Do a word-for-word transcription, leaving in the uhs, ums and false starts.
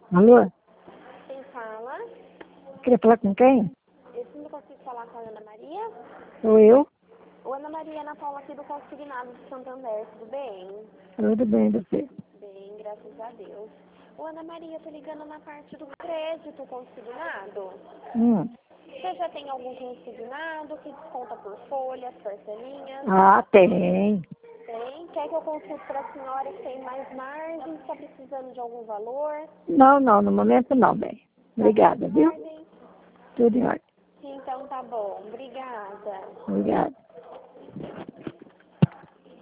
Alô? Quem fala? Queria falar com quem? Eu não consigo falar com a Ana Maria? Sou eu? Ô, Ana Maria, Ana Paula aqui do Consignado de Santander, tudo bem? Tudo bem, você? Bem, graças a Deus. Ô, Ana Maria, tô ligando na parte do crédito consignado. Hum. Você já tem algum consignado que desconta por folhas, parcelinhas? Ah, tem. Tem? Quer que eu consulte para a senhora que tem mais margem? Está precisando de algum valor? Não, não, no momento não, bem. Obrigada, Tá tudo em viu? ordem? Tudo em ordem. Então tá bom. Obrigada. Obrigada.